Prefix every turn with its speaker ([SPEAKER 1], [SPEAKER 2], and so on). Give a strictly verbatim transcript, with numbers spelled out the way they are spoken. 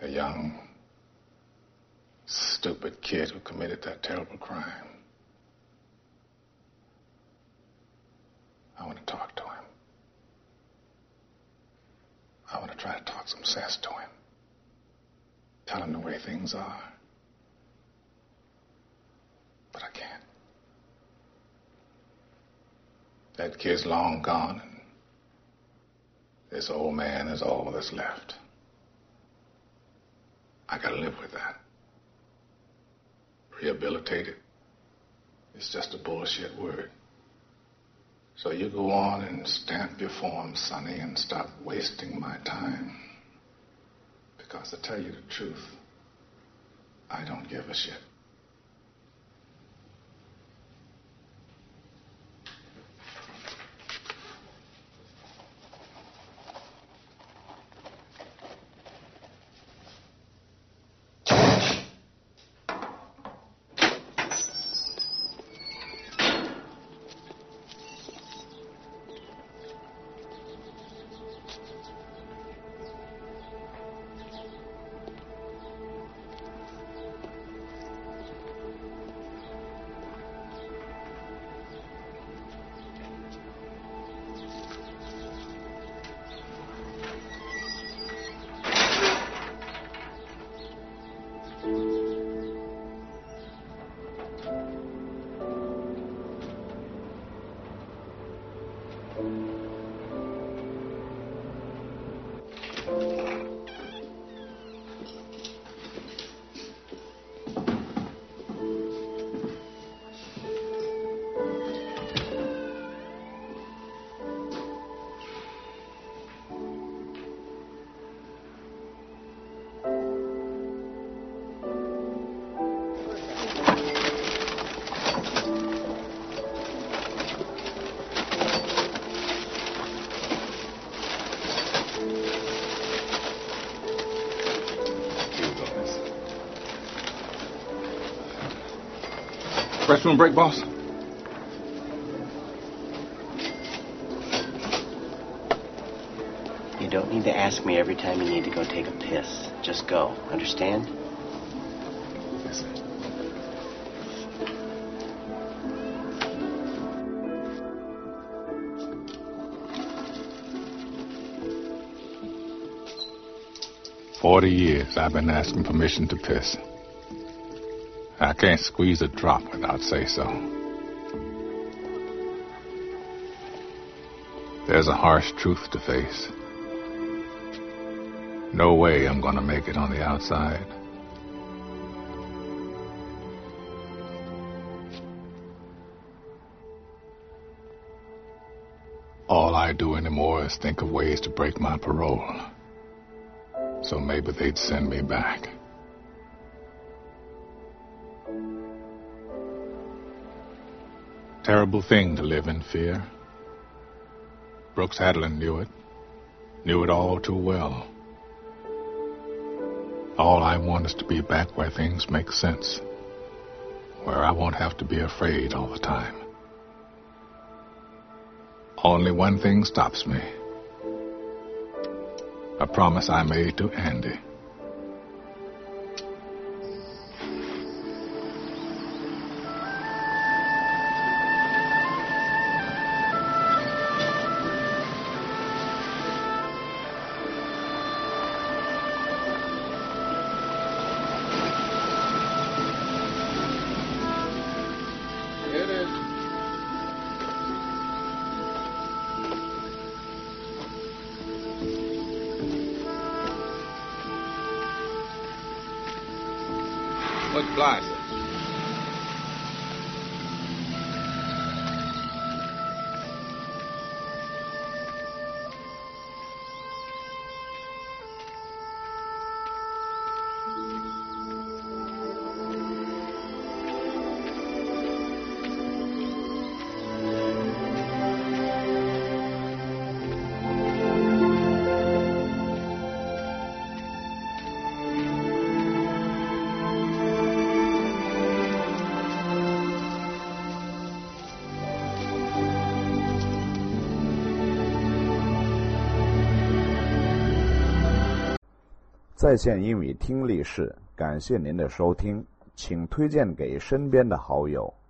[SPEAKER 1] the young, stupid kid who committed that terrible crime. I want to talk to him. I want to try to talk some sense to him. Tell him the way things are. But I can't. That kid's long gone, and this old man is all that's left. I gotta live with that. Rehabilitated. It's just a bullshit word. So you go on and stamp your form, Sonny, and stop wasting my time. Because to tell you the truth, I don't give a shit. Restroom break, boss?
[SPEAKER 2] You don't need to ask me every time you need to go take a piss. Just go. Understand?
[SPEAKER 1] Yes, sir. Forty years I've been asking permission to piss. I can't squeeze a drop without say-so. There's a harsh truth to face. No way I'm gonna make it on the outside. All I do anymore is think of ways to break my parole. So maybe they'd send me back. Terrible thing to live in fear. Brooks Hadlin knew it. Knew it all too well. All I want is to be back where things make sense. Where I won't have to be afraid all the time. Only one thing stops me. A promise I made to Andy.
[SPEAKER 3] Much obliged, sir.
[SPEAKER 4] 在线英语听力室，感谢您的收听，请推荐给身边的好友。